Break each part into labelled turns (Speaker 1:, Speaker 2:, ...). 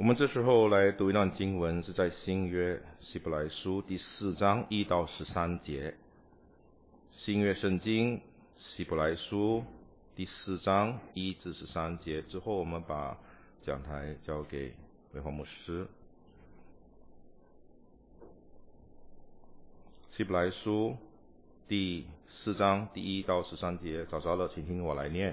Speaker 1: 们这时候来读一段经文，是在新约希伯来书第4章1到13节。新约圣经希伯来书第4章1至13节之后，我们把讲台交给维华牧师。希伯来书第4章第1到13节，找着了请听我来念。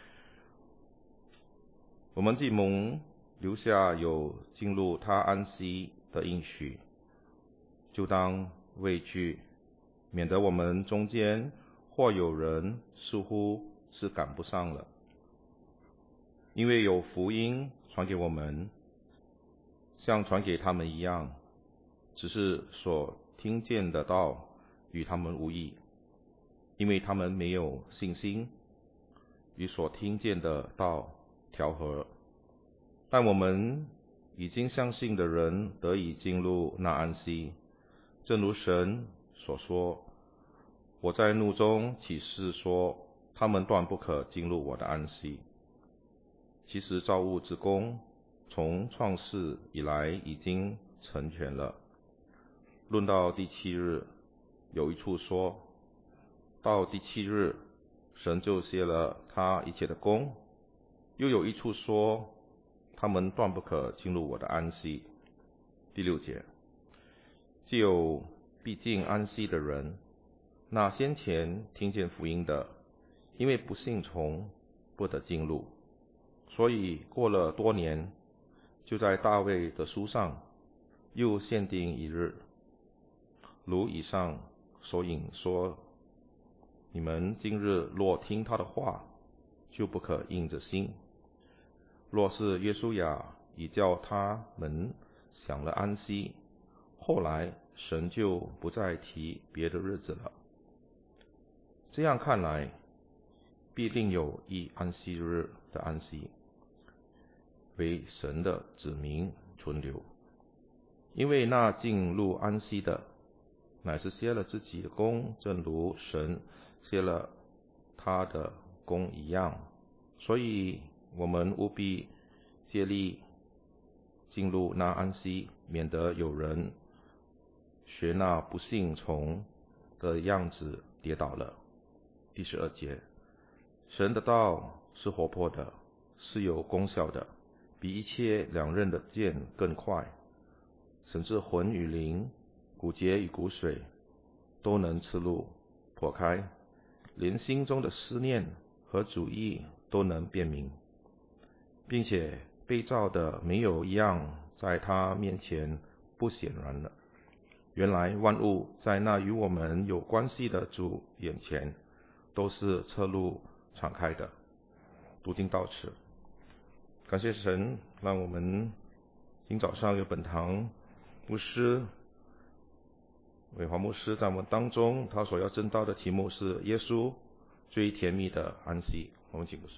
Speaker 1: 我们既蒙留下有进入他安息的应许，就当畏惧，免得我们中间或有人似乎是赶不上了。因为有福音传给我们，像传给他们一样，只是所听见的道与他们无异，因为他们没有信心与所听见的道调和。但我们已经相信的人得以进入那安息，正如神所说，我在怒中起誓说，他们断不可进入我的安息。其实造物之功从创世以来已经成全了。论到第7日，有一处说，到第7日神就歇了他一切的功，又有一处说，他们断不可进入我的安息。第6节，既有必进安息的人，那先前听见福音的，因为不信从，不得进入。所以过了多年，就在大卫的书上又限定一日，如以上所引说，你们今日若听他的话，就不可硬着心。若是约书亚已叫他们享了安息，后来神就不再提别的日子了。这样看来，必定有一安息日的安息，为神的子民存留。因为那进入安息的，乃是歇了自己的功，正如神歇了他的功一样。所以我们务必竭力进入那安息，免得有人学那不信从的样子跌倒了。第12节，神的道是活泼的，是有功效的，比一切两刃的剑更快，甚至魂与灵、骨节与骨髓都能刺入破开，连心中的思念和主意都能辨明，并且被造的没有一样在他面前不显然了。原来万物在那与我们有关系的主眼前都是侧路敞开的。读经到此，感谢神，让我们今早上有本堂牧师伟华牧师在我们当中，他所要证道的题目是耶稣最甜蜜的安息。我们请牧师。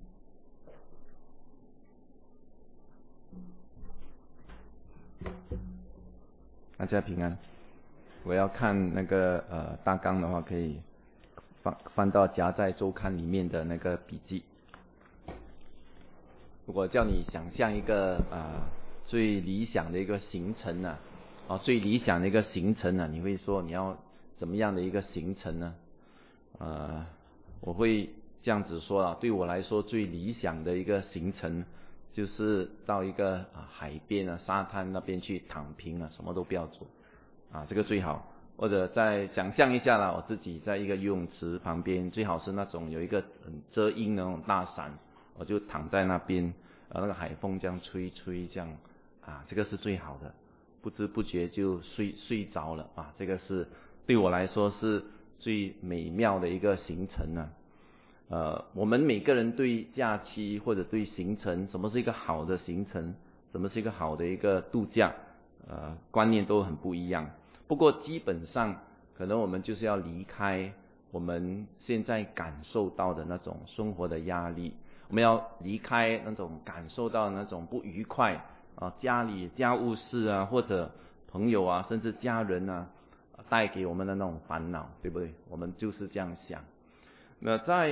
Speaker 2: 大家平安。我要看那个大纲的话，可以翻到夹在周刊里面的那个笔记。如果叫你想象一个最理想的一个行程呢，最理想的一个行程呢，你会说你要怎么样的一个行程呢？我会这样子说对我来说最理想的一个行程，就是到一个海边沙滩那边去躺平什么都不要做这个最好。或者再想象一下我自己在一个游泳池旁边，最好是那种有一个很遮阴的那种大伞，我就躺在那边，那个海风这样吹这样这个是最好的，不知不觉就睡着了这个是对我来说是最美妙的一个行程我们每个人对假期或者对行程，什么是一个好的行程，什么是一个好的一个度假观念都很不一样。不过基本上可能我们就是要离开我们现在感受到的那种生活的压力，我们要离开那种感受到那种不愉快家里家务事或者朋友甚至家人带给我们的那种烦恼，对不对？我们就是这样想。那在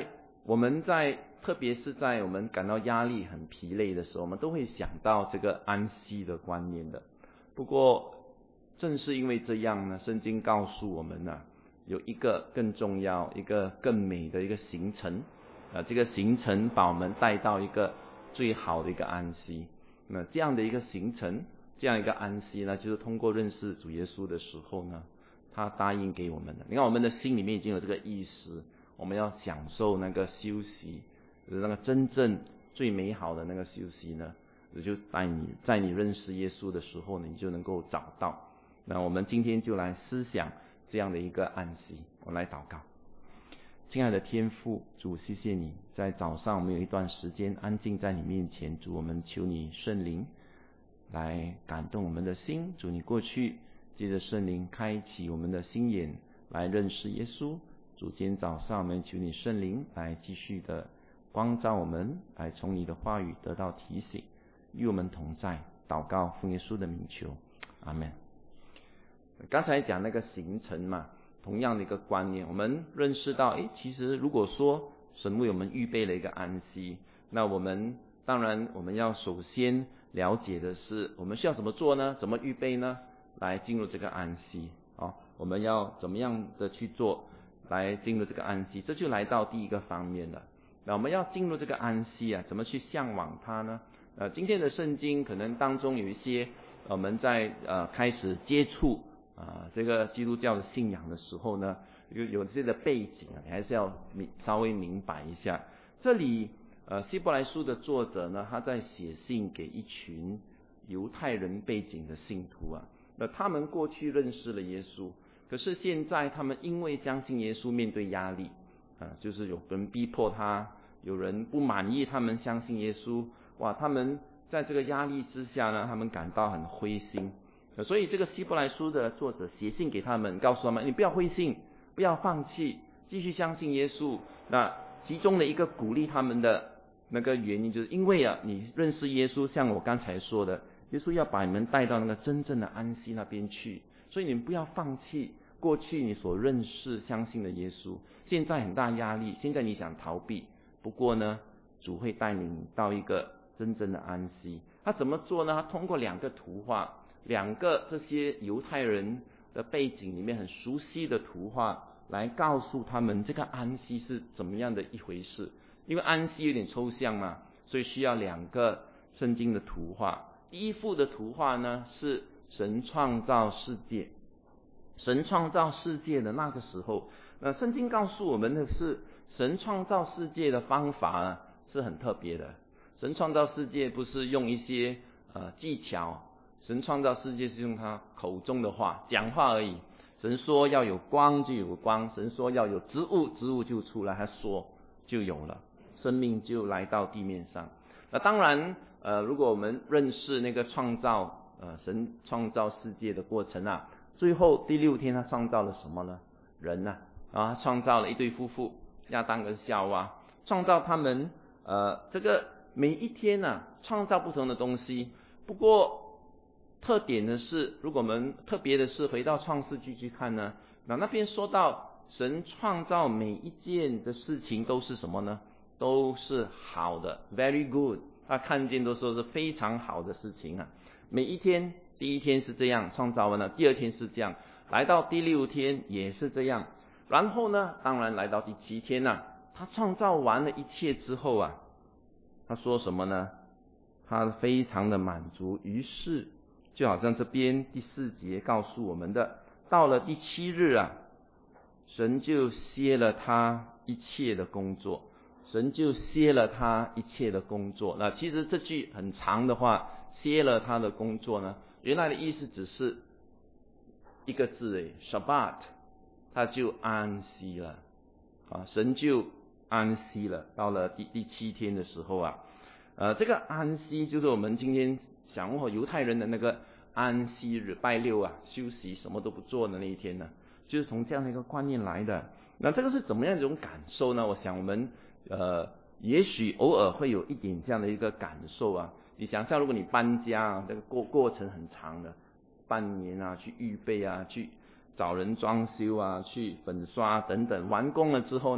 Speaker 2: 我们特别是在我们感到压力很疲累的时候，我们都会想到这个安息的观念的。不过正是因为这样呢，圣经告诉我们呢，有一个更重要、一个更美的一个行程，这个行程把我们带到一个最好的一个安息。那这样的一个行程，这样一个安息呢，就是通过认识主耶稣的时候呢，他答应给我们的。你看我们的心里面已经有这个意识，我们要享受那个休息，那个真正最美好的那个休息呢，就在你认识耶稣的时候呢，你就能够找到。那我们今天就来思想这样的一个安息，我来祷告。亲爱的天父，主，谢谢你在早上我们有一段时间安静在你面前，主，我们求你圣灵来感动我们的心。主，你过去借着圣灵开启我们的心眼来认识耶稣。主，今天早上我们求你圣灵来继续的光照我们，来从你的话语得到提醒，与我们同在。祷告奉耶稣的名求，阿们。刚才讲那个行程嘛，同样的一个观念，我们认识到，其实如果说神为我们预备了一个安息，那当然我们要首先了解的是，我们需要怎么做呢？怎么预备呢？来进入这个安息我们要怎么样的去做来进入这个安息？这就来到第一个方面了。那我们要进入这个安息怎么去向往它呢？今天的圣经可能当中有一些我们在开始接触这个基督教的信仰的时候呢，有这些的背景你还是要稍微明白一下。这里希伯来书的作者呢，他在写信给一群犹太人背景的信徒那他们过去认识了耶稣，可是现在他们因为相信耶稣面对压力就是有人逼迫他，有人不满意他们相信耶稣，他们在这个压力之下呢，他们感到很灰心。所以这个希伯来书的作者写信给他们，告诉他们你不要灰心，不要放弃，继续相信耶稣。那其中的一个鼓励他们的那个原因，就是因为你认识耶稣，像我刚才说的，耶稣要把你们带到那个真正的安息那边去，所以你们不要放弃过去你所认识相信的耶稣。现在很大压力，现在你想逃避，不过呢，主会带你到一个真正的安息。他怎么做呢？他通过2个图画，2个这些犹太人的背景里面很熟悉的图画，来告诉他们这个安息是怎么样的一回事。因为安息有点抽象嘛，所以需要2个圣经的图画。第一幅的图画呢，是神创造世界。神创造世界的那个时候，圣经告诉我们的是，神创造世界的方法是很特别的。神创造世界不是用一些技巧，神创造世界是用他口中的话讲话而已。神说要有光就有光，神说要有植物，植物就出来，他说就有了，生命就来到地面上。那当然如果我们认识那个神创造世界的过程最后第6天他创造了什么呢？人创造了一对夫妇，亚当跟夏娃，创造他们这个每一天创造不同的东西。不过特点的是，如果我们特别的是回到创世纪去看呢，那边说到神创造每一件的事情都是什么呢？都是好的 very good， 他看见都说是非常好的事情每一天，第一天是这样创造完了，第2天是这样，来到第6天也是这样，然后呢，当然来到第7天他创造完了一切之后他说什么呢？他非常的满足，于是就好像这边第4节告诉我们的，到了第7日神就歇了他一切的工作。神就歇了他一切的工作。那其实这句很长的话，歇了他的工作呢，原来的意思只是一个字Shabbat， 他就安息了神就安息了。到了第7天的时候这个安息就是我们今天想犹太人的那个安息日，拜6休息什么都不做的那一天呢，就是从这样的一个观念来的。那这个是怎么样一种感受呢？我想我们也许偶尔会有一点这样的一个感受你想象如果你搬家这个过程很长的，半年去预备去找人装修去粉刷等等，完工了之后呢，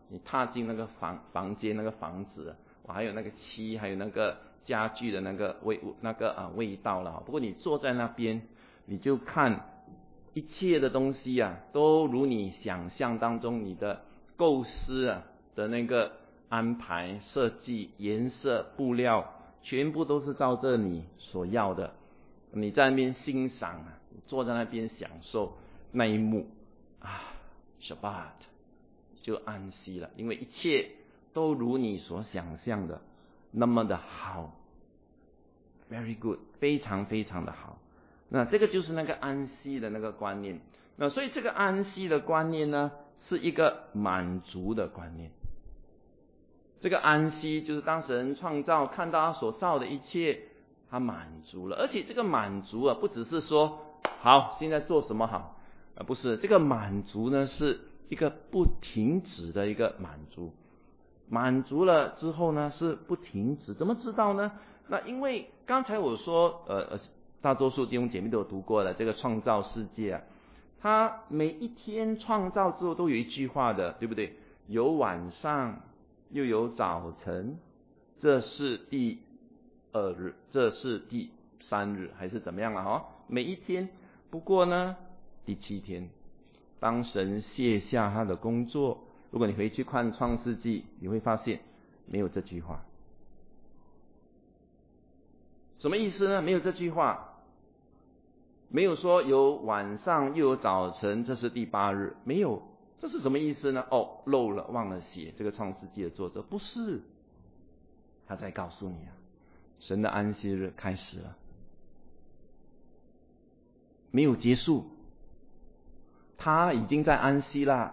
Speaker 2: 你踏进那个房间那个房子，还有那个漆，还有那个家具的那个味道了。不过你坐在那边，你就看一切的东西啊，都如你想象当中你的构思啊的那个安排设计、颜色、布料，全部都是照着你所要的。你在那边欣赏啊，坐在那边享受那一幕啊 ，Shabbat 就安息了，因为一切都如你所想象的那么的好 ，very good， 非常非常的好。那这个就是那个安息的那个观念。那所以这个安息的观念呢，是一个满足的观念。这个安息就是当神创造，看到他所造的一切，他满足了。而且这个满足啊，不只是说好现在做什么好，不是，这个满足呢是一个不停止的一个满足。满足了之后呢是不停止，怎么知道呢？那因为刚才我说大多数弟兄姐妹都有读过的这个创造世界啊，他每一天创造之后都有一句话的，对不对？有晚上又有早晨，这是第2日，这是第3日，还是怎么样了每一天。不过呢，第7天，当神卸下他的工作，如果你回去看创世纪，你会发现没有这句话。什么意思呢？没有这句话，没有说有晚上又有早晨，这是第8日，没有。这是什么意思呢？漏了，忘了写。这个创世纪的作者不是，他在告诉你啊，神的安息日开始了，没有结束，他已经在安息了。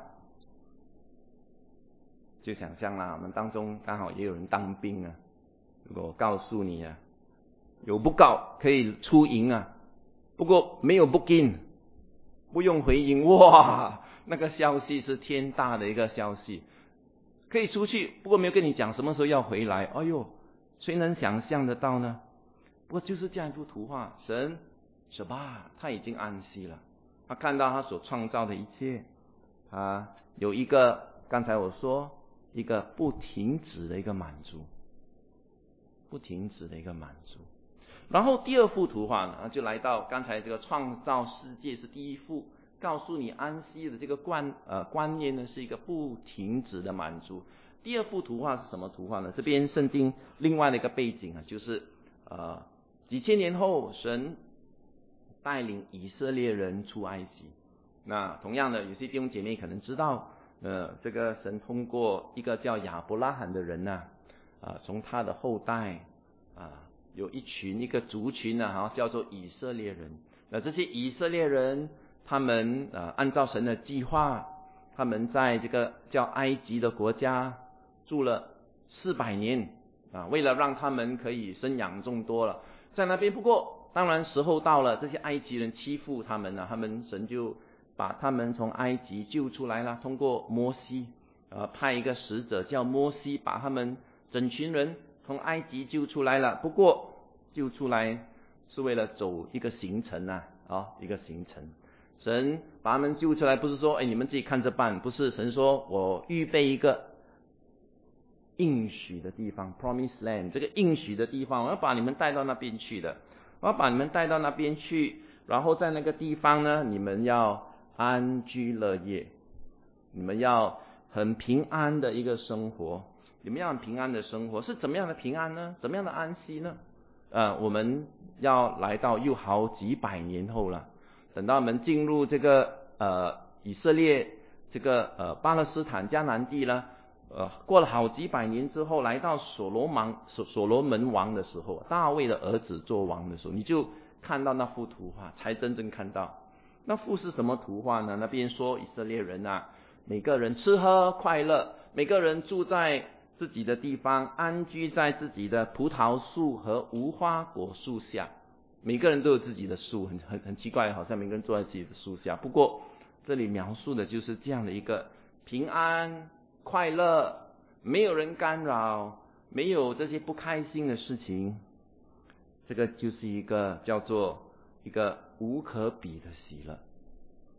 Speaker 2: 就想象啦，我们当中刚好也有人当兵啊，如果我告诉你啊，有布告可以出营啊，不过没有 book in， 不用回营，哇，那个消息是天大的一个消息，可以出去，不过没有跟你讲什么时候要回来。哎呦，谁能想象得到呢？不过就是这样一幅图画，神他已经安息了，他看到他所创造的一切，他有一个刚才我说一个不停止的一个满足，不停止的一个满足。然后第2幅图画呢，就来到刚才这个创造世界是第1幅，告诉你安息的这个观念呢，是一个不停止的满足。第2幅图画是什么图画呢？这边圣经另外的一个背景啊，就是几千年后神带领以色列人出埃及。那同样的，有些弟兄姐妹可能知道这个神通过一个叫亚伯拉罕的人呢从他的后代有一个族群呢叫做以色列人。那这些以色列人他们按照神的计划，他们在这个叫埃及的国家住了400年为了让他们可以生养众多了，在那边。不过当然时候到了，这些埃及人欺负他们他们神就把他们从埃及救出来了，通过摩西派一个使者叫摩西，把他们整群人从埃及救出来了。不过救出来是为了走一个行程一个行程。神把他们救出来，不是说你们自己看着办，不是，神说我预备一个应许的地方 Promised Land， 这个应许的地方我要把你们带到那边去的，我要把你们带到那边去，然后在那个地方呢，你们要安居乐业，你们要很平安的一个生活，你们要很平安的生活。是怎么样的平安呢？怎么样的安息呢？我们要来到又好几百年后了，等到我们进入这个以色列这个巴勒斯坦迦南地呢，过了好几百年之后，来到所罗门王的时候，大卫的儿子做王的时候，你就看到那幅图画，才真正看到那幅是什么图画呢？那边说以色列人每个人吃喝快乐，每个人住在自己的地方，安居在自己的葡萄树和无花果树下，每个人都有自己的树，很奇怪，好像每个人坐在自己的树下。不过这里描述的就是这样的一个平安快乐，没有人干扰，没有这些不开心的事情。这个就是一个叫做一个无可比的喜乐。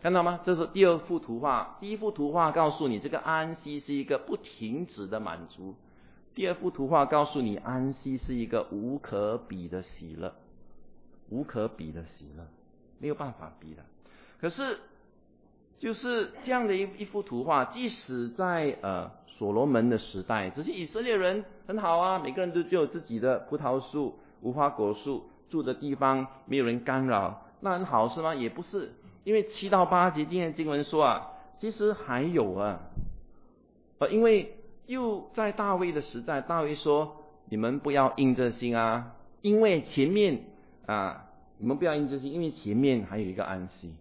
Speaker 2: 看到吗？这是第二幅图画。第一幅图画告诉你，这个安息是一个不停止的满足；第二幅图画告诉你，安息是一个无可比的喜乐，无可比的喜乐，没有办法比的。可是就是这样的一幅图画，即使在所罗门的时代，这些以色列人很好啊，每个人都有自己的葡萄树、无花果树，住的地方没有人干扰，那很好是吗？也不是。因为7到8节今天的经文说啊，其实还有啊，因为又在大卫的时代，大卫说你们不要硬着心啊，因为前面你们不要硬着心，因为前面还有一个安息。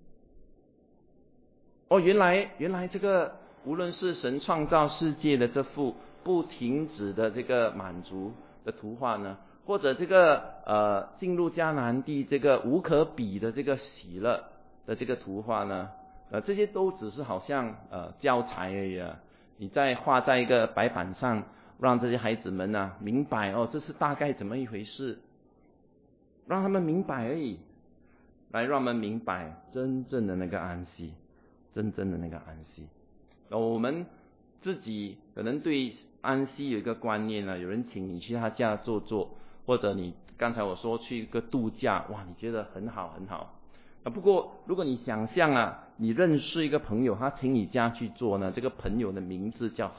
Speaker 2: 原来这个无论是神创造世界的这幅不停止的这个满足的图画呢，或者这个进入迦南地这个无可比的这个喜乐的这个图画呢，这些都只是好像教材而已啊。你再画在一个白板上，让这些孩子们明白这是大概怎么一回事，让他们明白而已，来让我们明白真正的那个安息，真正的那个安息。我们自己可能对安息有一个观念有人请你去他家坐，或者你刚才我说去一个度假，哇，你觉得很好很好。不过如果你想象你认识一个朋友，他请你家去做呢，这个朋友的名字叫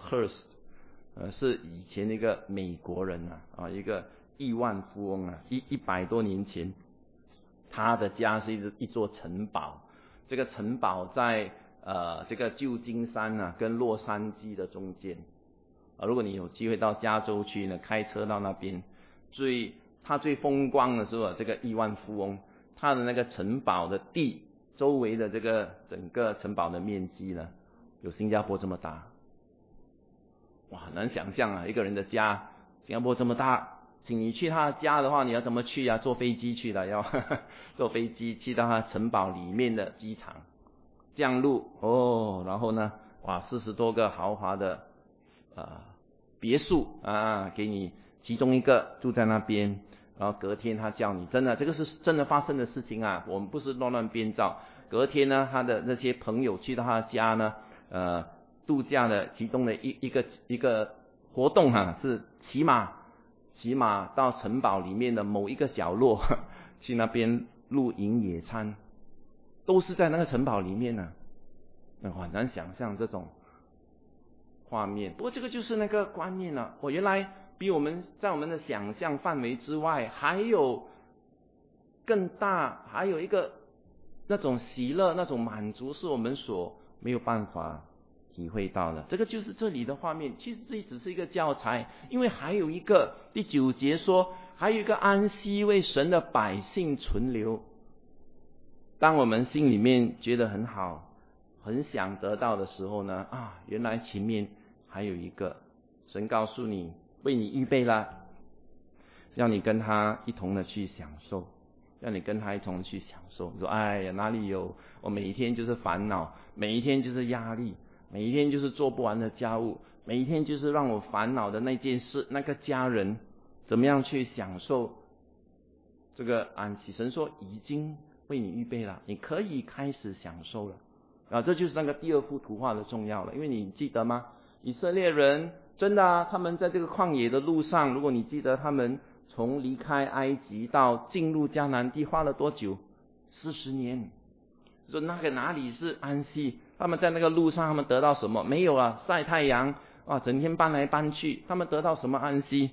Speaker 2: Hearst，是以前那个美国人一个亿万富翁100多年前，他的家是一座城堡，这个城堡在这个旧金山跟洛杉矶的中间。如果你有机会到加州去呢，开车到那边，他最风光的时候这个亿万富翁，他的那个城堡的地周围的这个整个城堡的面积呢，有新加坡这么大。哇，很难想象一个人的家新加坡这么大，请你去他的家的话，你要怎么去坐飞机去的，要坐飞机去到他城堡里面的机场降落然后呢40多个豪华的别墅给你其中一个住在那边，然后隔天他叫你，真的这个是真的发生的事情我们不是乱编造。隔天呢，他的那些朋友去到他的家呢度假的其中的一个活动是骑马到城堡里面的某一个角落去那边露营野餐，都是在那个城堡里面很难想象这种画面。不过这个就是那个观念原来比我们在我们的想象范围之外还有更大，还有一个那种喜乐，那种满足是我们所没有办法体会到的。这个就是这里的画面，其实这只是一个教材，因为还有一个第9节说还有一个安息为神的百姓存留。当我们心里面觉得很好，很想得到的时候呢原来前面还有一个神告诉你为你预备了，要你跟他一同的去享受，让你跟他一同去享受。你说哎呀哪里有，我每一天就是烦恼，每一天就是压力，每一天就是做不完的家务，每一天就是让我烦恼的那件事，那个家人，怎么样去享受这个安息？神说已经为你预备了，你可以开始享受了这就是那个第二幅图画的重要了。因为你记得吗？以色列人真的他们在这个旷野的路上，如果你记得他们从离开埃及到进入迦南地花了多久？40年。说那个哪里是安息？他们在那个路上他们得到什么？没有晒太阳整天搬来搬去，他们得到什么安息？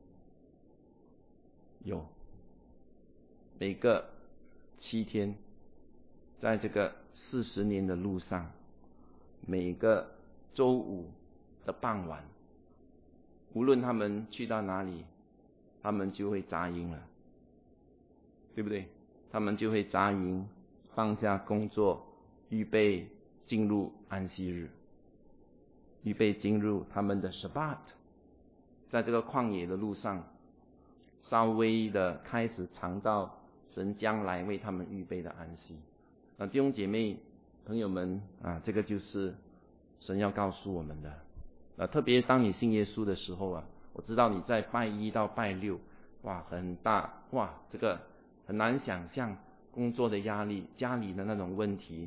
Speaker 2: 有每个7天，在这个40年的路上，每个周五的傍晚，无论他们去到哪里，他们就会扎营了，对不对？他们就会扎营，放下工作，预备进入安息日，预备进入他们的 Shabbat， 在这个旷野的路上，稍微的开始尝到神将来为他们预备的安息。弟兄姐妹朋友们这个就是神要告诉我们的。特别当你信耶稣的时候我知道你在拜1到拜6很大这个很难想象工作的压力，家里的那种问题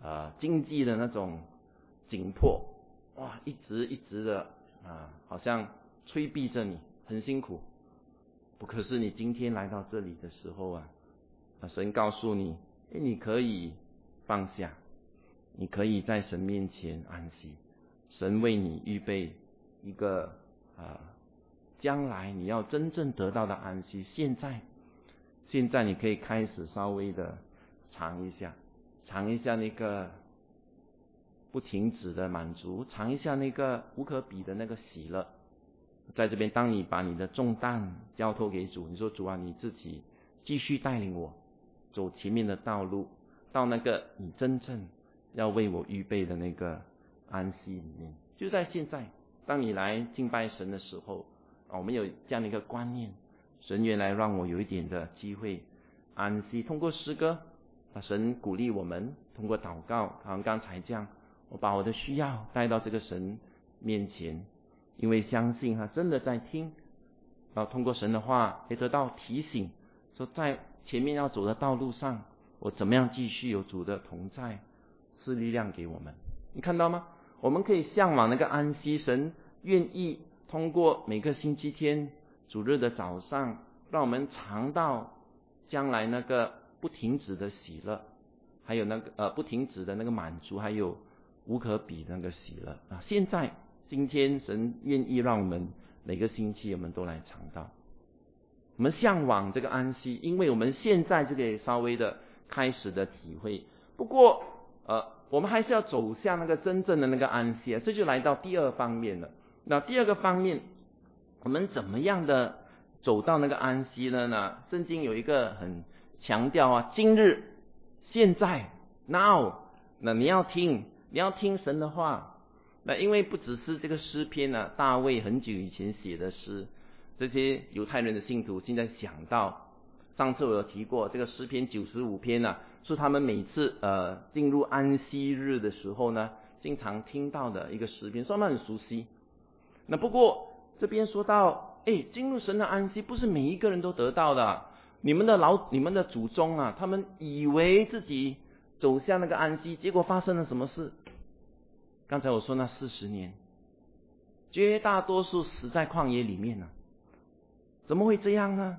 Speaker 2: 经济的那种紧迫，哇，一直的好像催逼着你，很辛苦。可是你今天来到这里的时候神告诉你，你可以放下，你可以在神面前安息。神为你预备一个将来你要真正得到的安息。现在你可以开始稍微的尝一下那个不停止的满足，尝一下那个无可比的那个喜乐。在这边，当你把你的重担交托给主，你说主啊，你自己继续带领我走前面的道路，到那个你真正要为我预备的那个安息里面。就在现在，当你来敬拜神的时候，我们有这样的一个观念，神原来让我有一点的机会安息。通过诗歌，神鼓励我们，通过祷告，好像刚才这样，我把我的需要带到这个神面前，因为相信他真的在听，然后通过神的话也得到提醒，说在前面要走的道路上，我怎么样继续有主的同在，是力量给我们。你看到吗？我们可以向往那个安息，神愿意通过每个星期天主日的早上，让我们尝到将来那个不停止的喜乐，还有那个不停止的那个满足，还有无可比的那个喜乐现在今天神愿意让我们每个星期我们都来尝到，我们向往这个安息，因为我们现在就可以稍微的开始的体会。不过我们还是要走向那个真正的那个安息这就来到第二方面了。那第二个方面，我们怎么样的走到那个安息呢？圣经有一个很强调今日现在 now， 那你要听神的话。那因为不只是这个诗篇大卫很久以前写的诗，这些犹太人的信徒现在想到，上次我有提过这个诗篇95篇是他们每次进入安息日的时候经常听到的一个诗篇，说他们很熟悉。那不过这边说到进入神的安息不是每一个人都得到的。你们的祖宗他们以为自己走向那个安息，结果发生了什么事？刚才我说那40年，绝大多数死在旷野里面怎么会这样呢？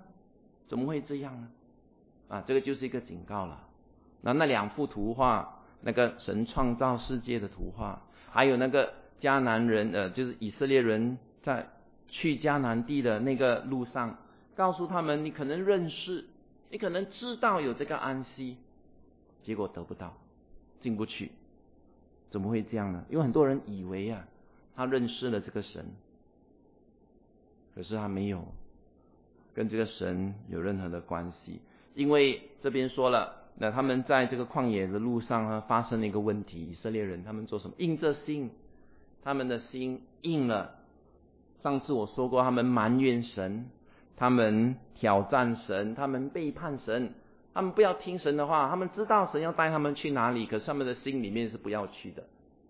Speaker 2: 这个就是一个警告了。那两幅图画，那个神创造世界的图画，还有那个迦南人就是以色列人在去迦南地的那个路上，告诉他们你可能认识，你可能知道有这个安息，结果得不到，进不去。怎么会这样呢？因为很多人以为他认识了这个神，可是他没有跟这个神有任何的关系。因为这边说了，那他们在这个旷野的路上发生了一个问题，以色列人他们做什么？硬着心，他们的心硬了。上次我说过，他们埋怨神，他们挑战神，他们背叛神，他们不要听神的话，他们知道神要带他们去哪里，可是他们的心里面是不要去的。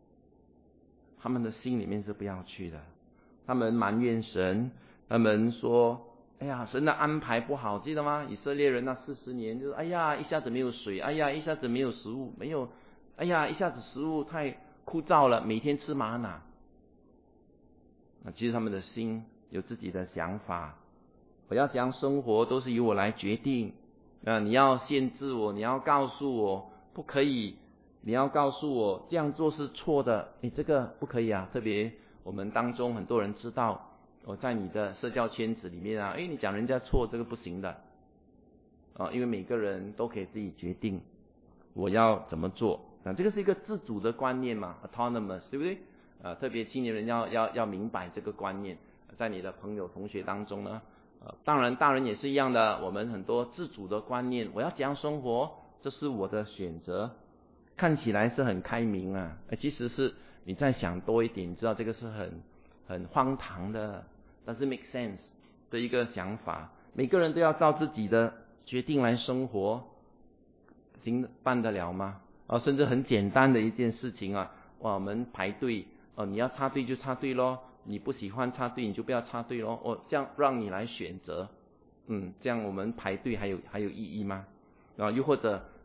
Speaker 2: 他们埋怨神，他们说神的安排不好，记得吗？以色列人那40年就是一下子没有水，一下子没有食物，一下子食物太枯燥了，每天吃玛瑙。其实他们的心有自己的想法，我要怎样生活都是由我来决定。你要限制我，你要告诉我不可以，你要告诉我这样做是错的，这个不可以特别我们当中很多人知道，我在你的社交圈子里面你讲人家错，这个不行的因为每个人都可以自己决定我要怎么做这个是一个自主的观念嘛 autonomous， 对不对特别青年人要明白这个观念，在你的朋友同学当中呢当然大人也是一样的，我们很多自主的观念，我要怎样生活，这是我的选择，看起来是很开明其实是你再想多一点，你知道这个是很荒唐的，但是 make sense 的一个想法。每个人都要照自己的决定来生活，办得了吗？甚至很简单的一件事情我们排队你要插队就插队咯，你不喜欢插队你就不要插队咯这样让你来选择这样我们排队还有意义吗？又或者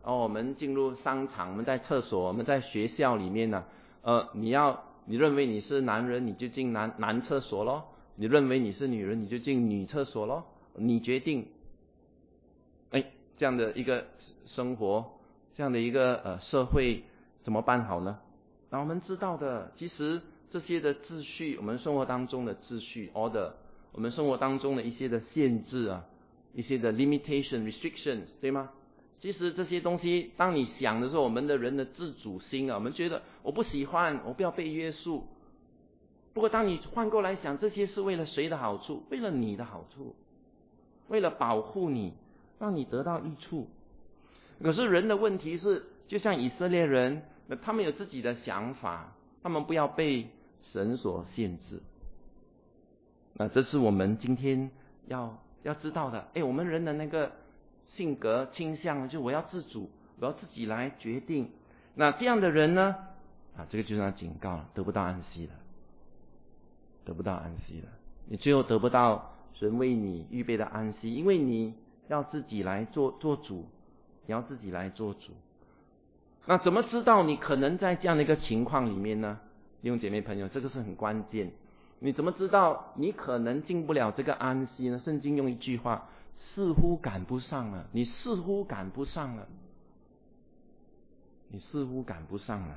Speaker 2: 我们进入商场，我们在厕所，我们在学校里面呢，你认为你是男人，你就进男厕所咯；你认为你是女人，你就进女厕所咯。你决定，这样的一个生活，这样的一个社会怎么办好呢？那我们知道的，其实这些的秩序，我们生活当中的秩序 order， 我们生活当中的一些的限制啊，一些的 limitation restrictions， 对吗？其实这些东西，当你想的时候，我们的人的自主心啊，我们觉得我不喜欢，我不要被约束。不过当你换过来想，这些是为了谁的好处？为了你的好处，为了保护你，让你得到益处。可是人的问题是，就像以色列人，他们有自己的想法，他们不要被神所限制。那这是我们今天要知道的。我们人的那个性格倾向，就我要自主，我要自己来决定。那这样的人呢，这个就是要警告了，得不到安息了，得不到安息了。你最后得不到神为你预备的安息，因为你要自己来做主，你要自己来做主。那怎么知道你可能在这样的一个情况里面呢？弟兄姐妹朋友，这个是很关键。你怎么知道你可能进不了这个安息呢？圣经用一句话，似乎赶不上了，你似乎赶不上了，你似乎赶不上了。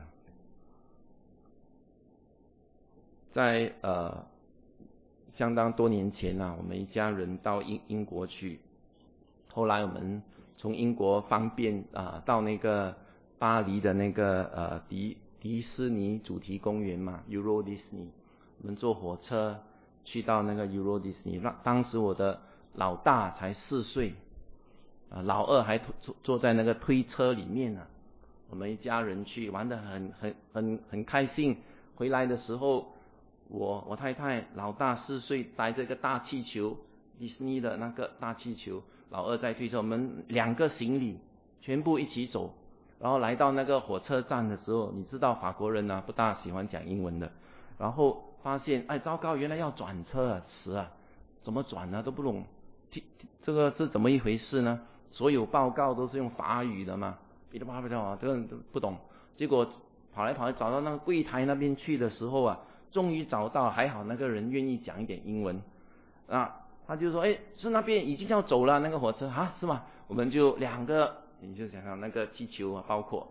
Speaker 2: 在相当多年前我们一家人到英国去，后来我们从英国方便到那个巴黎的那个迪士尼主题公园嘛 ，Euro Disney， 我们坐火车去到那个 Euro Disney， 当时我的老大才4岁，老二还坐在那个推车里面呢。我们一家人去玩得很开心，回来的时候，我太太老大4岁带着个大气球，迪士尼的那个大气球，老二在推车，我们2个行李全部一起走，然后来到那个火车站的时候，你知道法国人不大喜欢讲英文的，然后发现糟糕，原来要转车迟怎么转呢？都不懂，这个是怎么一回事呢？所有报告都是用法语的嘛，噼里啪啦这个不懂。结果跑来跑去找到那个柜台那边去的时候终于找到，还好那个人愿意讲一点英文他就说是那边已经要走了那个火车是吗？我们就2个，你就想想那个气球包括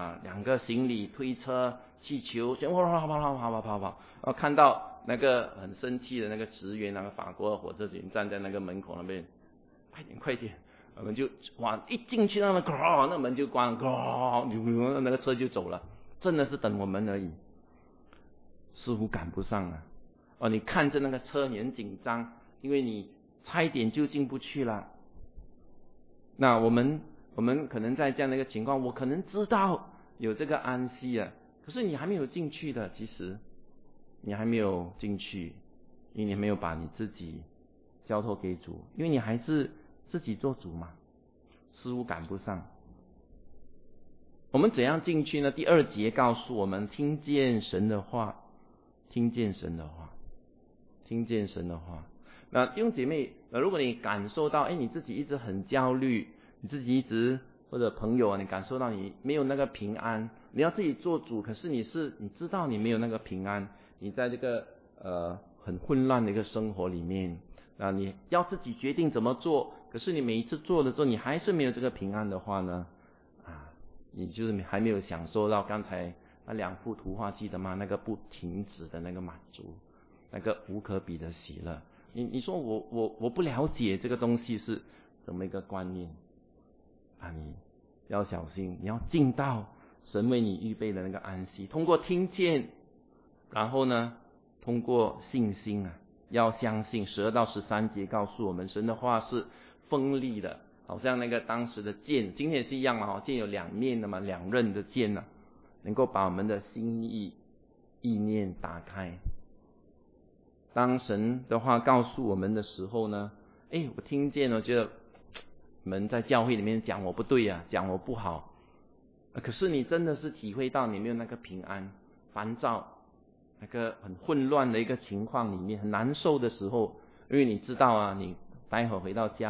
Speaker 2: 2个行李推车气球全部跑，看到那个很生气的那个职员，那个法国的火车员站在那个门口那边，快点，我们就一进去那门就关了，那个车就走了，真的是等我们而已，似乎赶不上了你看着那个车你很紧张，因为你差一点就进不去了。那我们可能在这样的一个情况，我可能知道有这个安息可是你还没有进去的，其实你还没有进去，因为你没有把你自己交托给主，因为你还是自己做主嘛，似乎赶不上。我们怎样进去呢？第2节告诉我们，听见神的话，听见神的话，听见神的话。那弟兄姐妹，如果你感受到你自己一直很焦虑，你自己一直或者朋友你感受到你没有那个平安，你要自己做主，可是你知道你没有那个平安，你在这个很混乱的一个生活里面你要自己决定怎么做，可是你每一次做的时候你还是没有这个平安的话呢你就是还没有享受到刚才那2幅图画，记得吗？那个不停止的那个满足，那个无可比的喜乐。你说我不了解这个东西是怎么一个观念你要小心，你要进到神为你预备的那个安息，通过听见，然后呢通过信心要相信。12到13节告诉我们，神的话是锋利的，好像那个当时的剑，今天也是一样剑有2面的嘛，2刃的剑能够把我们的心意念打开。当神的话告诉我们的时候呢我听见了，觉得我们在教会里面讲我不对讲我不好可是你真的是体会到你没有那个平安，烦躁，那个很混乱的一个情况里面，很难受的时候，因为你知道你待会回到家，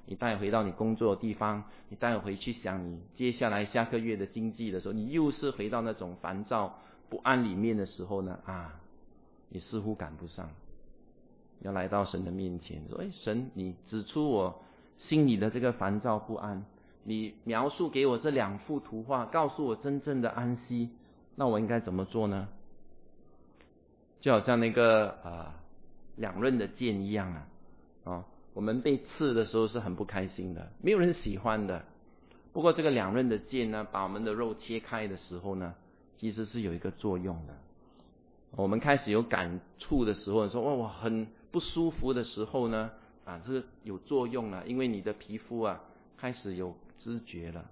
Speaker 2: 你待会回到你工作的地方，你待会回去想你接下来下个月的经济的时候，你又是回到那种烦躁不安里面的时候呢，你似乎赶不上，要来到神的面前说，神，你指出我心里的这个烦躁不安，你描述给我这2幅图画，告诉我真正的安息，那我应该怎么做呢？就好像那个2刃的剑一样我们被刺的时候是很不开心的，没有人喜欢的。不过这个2刃的剑呢，把我们的肉切开的时候呢，其实是有一个作用的。我们开始有感触的时候，说我很不舒服的时候呢，这是有作用了，因为你的皮肤开始有知觉了，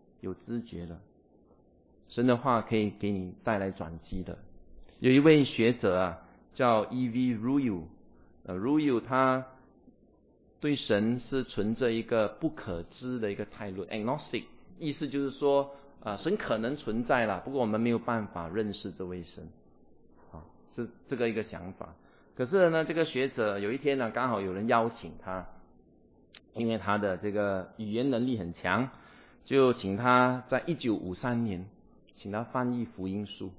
Speaker 2: 神的话可以给你带来转机的。有一位学者叫 E.V. Ryu， 他对神是存着一个不可知的一个态度 agnostic， 意思就是说神可能存在了，不过我们没有办法认识这位神是这个一个想法。可是呢，这个学者有一天呢，刚好有人邀请他，因为他的这个语言能力很强，就请他在1953年请他翻译福音书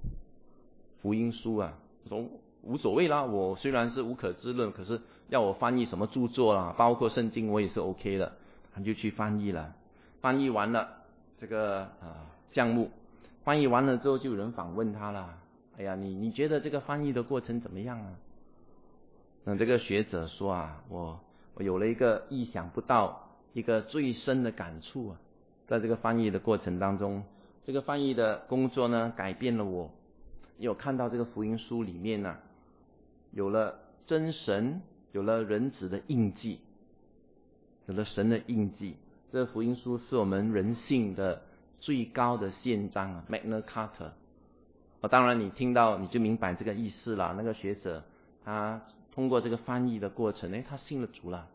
Speaker 2: 说无所谓啦，我虽然是无可知论，可是要我翻译什么著作啦，包括圣经我也是 OK 的。他就去翻译了，翻译完了这个项目，翻译完了之后就有人访问他了，你觉得这个翻译的过程怎么样啊？那这个学者说我有了一个意想不到一个最深的感触在这个翻译的过程当中，这个翻译的工作呢改变了我，有看到这个福音书里面有了真神，有了人子的印记，有了神的印记。这福音书是我们人性的最高的宪章Magna Carta。当然你听到你就明白这个意思了。那个学者他通过这个翻译的过程他信了主了。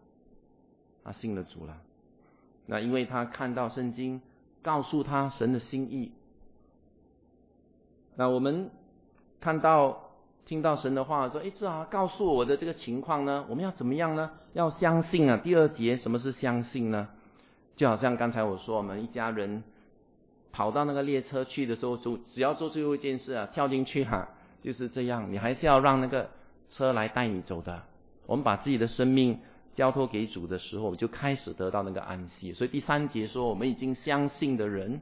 Speaker 2: 那因为他看到圣经告诉他神的心意。那我们听到神的话说，这告诉我的这个情况呢，我们要怎么样呢？要相信第2节，什么是相信呢？就好像刚才我说，我们一家人跑到那个列车去的时候，只要做最后一件事跳进去就是这样，你还是要让那个车来带你走的。我们把自己的生命交托给主的时候，我们就开始得到那个安息。所以第3节说，我们已经相信的人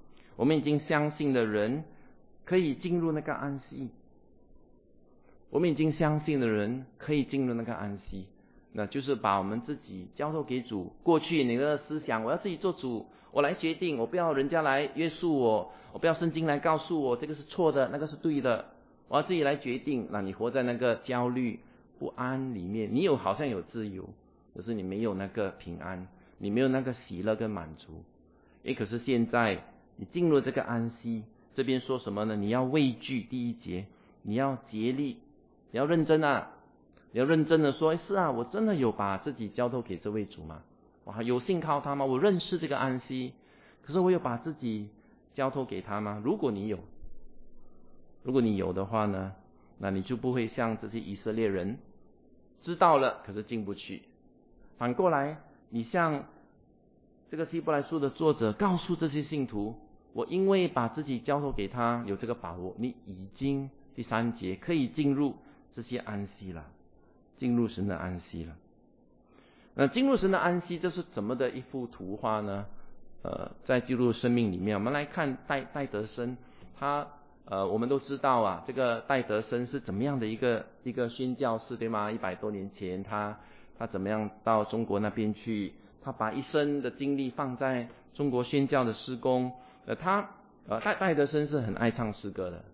Speaker 2: 可以进入那个安息。我们已经相信的人可以进入那个安息，那就是把我们自己交托给主。过去你的思想，我要自己做主，我来决定，我不要人家来约束我，我不要圣经来告诉我这个是错的，那个是对的，我要自己来决定。那你活在那个焦虑不安里面，你好像有自由，可是你没有那个平安，你没有那个喜乐跟满足。可是现在你进入这个安息，这边说什么呢？你要畏惧，第1节，你要竭力，你要认真你要认真的说，是我真的有把自己交托给这位主吗？我有信靠他吗？我认识这个安息，可是我有把自己交托给他吗？如果你有的话呢，那你就不会像这些以色列人知道了可是进不去。反过来，你像这个希伯来书的作者告诉这些信徒，我因为把自己交托给他，有这个把握，你已经第3节可以进入这些安息了，进入神的安息了。那进入神的安息，这是怎么的一幅图画呢？在记录生命里面，我们来看戴德生，他我们都知道这个戴德生是怎么样的一个宣教士，对吗？100多年前他怎么样到中国那边去，他把一生的精力放在中国宣教的施工。戴德生是很爱唱诗歌的，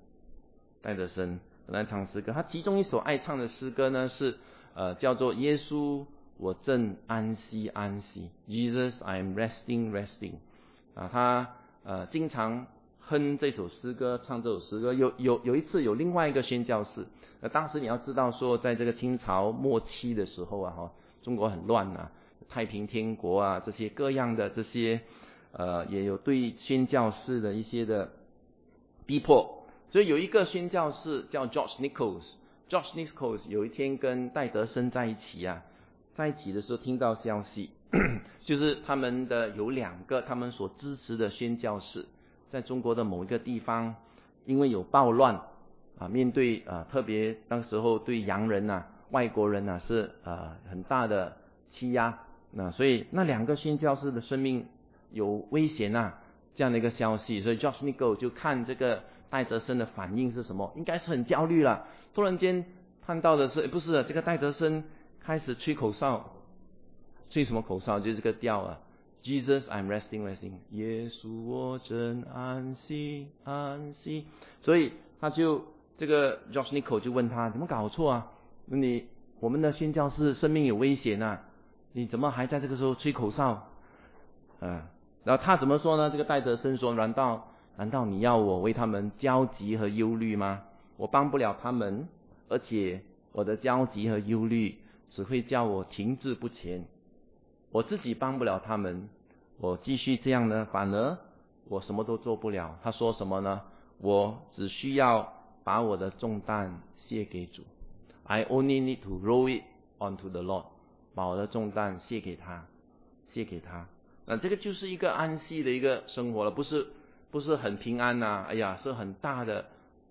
Speaker 2: 他其中一首爱唱的诗歌呢是叫做耶稣我正安息安息 Jesus I am resting。 他经常哼这首诗歌，唱这首诗歌。有一次有另外一个宣教士，当时你要知道说，在这个清朝末期的时候中国很乱太平天国这些各样的这些也有对宣教士的一些的逼迫。所以有一个宣教士叫 George Nichols 有一天跟戴德生在一起在一起的时候听到消息，就是他们的有2个他们所支持的宣教士，在中国的某一个地方，因为有暴乱面对特别当时候对洋人外国人是很大的欺压，所以那2个宣教士的生命有危险这样的一个消息，所以 Josh Nichol 就看这个戴德生的反应是什么，应该是很焦虑了。突然间看到的是不是这个戴德生开始吹口哨，吹什么口哨？就是这个调Jesus I'm resting， 耶稣我真安息安息。所以他就这个 Josh Nichol 就问他，怎么搞错我们的宣教士生命有危险你怎么还在这个时候吹口哨然后他怎么说呢？这个戴德生说，难道你要我为他们焦急和忧虑吗？我帮不了他们，而且我的焦急和忧虑只会叫我停滞不前。我自己帮不了他们，我继续这样呢，反而我什么都做不了。他说什么呢？我只需要把我的重担卸给主。I only need to roll it onto the Lord， 把我的重担卸给他。这个就是一个安息的一个生活了，不是很平安是很大的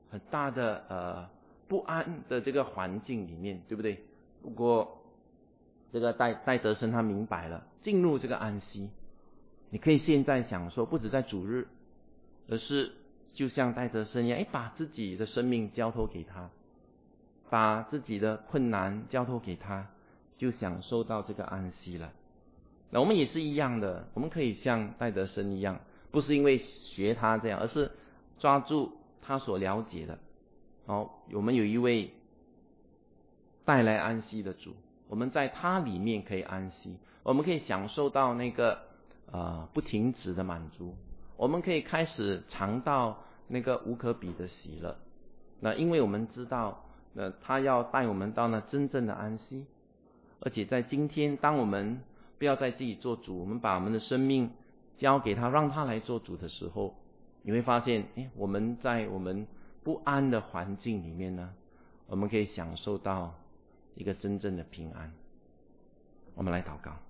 Speaker 2: 不安的这个环境里面，对不对？不过这个戴德生他明白了，进入这个安息，你可以现在享受，不止在主日，而是就像戴德生一样，把自己的生命交托给他，把自己的困难交托给他，就享受到这个安息了。那我们也是一样的，我们可以像戴德生一样，不是因为学他这样，而是抓住他所了解的。我们有一位带来安息的主，我们在他里面可以安息，我们可以享受到那个不停止的满足，我们可以开始尝到那个无可比的喜乐。那因为我们知道他要带我们到那真正的安息，而且在今天，当我们不要再自己做主，我们把我们的生命交给他，让他来做主的时候，你会发现我们在我们不安的环境里面呢，我们可以享受到一个真正的平安。我们来祷告。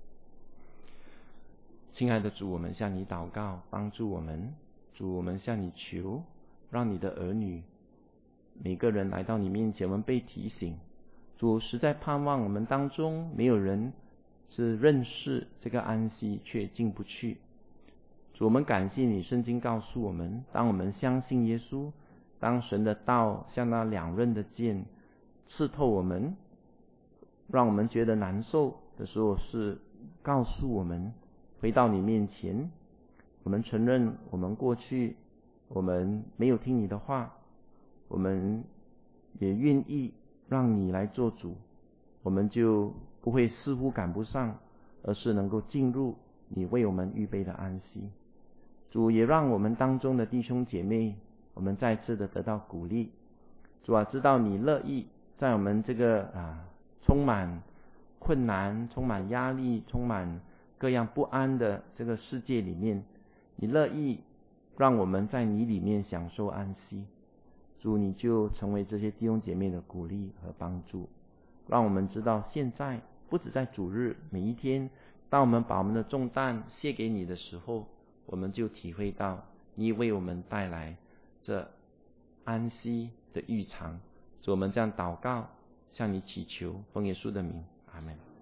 Speaker 2: 亲爱的主，我们向你祷告，帮助我们。主，我们向你求，让你的儿女每个人来到你面前，我们被提醒。主，实在盼望我们当中没有人是认识这个安息却进不去。主，我们感谢你，圣经告诉我们，当我们相信耶稣，当神的道像那2刃的剑刺透我们，让我们觉得难受的时候，是告诉我们回到你面前，我们承认我们过去我们没有听你的话，我们也愿意让你来做主，我们就不会似乎赶不上，而是能够进入你为我们预备的安息。主，也让我们当中的弟兄姐妹，我们再次的得到鼓励。主知道你乐意在我们这个充满困难、充满压力、充满各样不安的这个世界里面，你乐意让我们在你里面享受安息。主，你就成为这些弟兄姐妹的鼓励和帮助，让我们知道现在不止在主日，每一天当我们把我们的重担卸给你的时候，我们就体会到你为我们带来这安息的预尝。主，我们这样祷告，向你祈求，奉耶稣的名，阿们。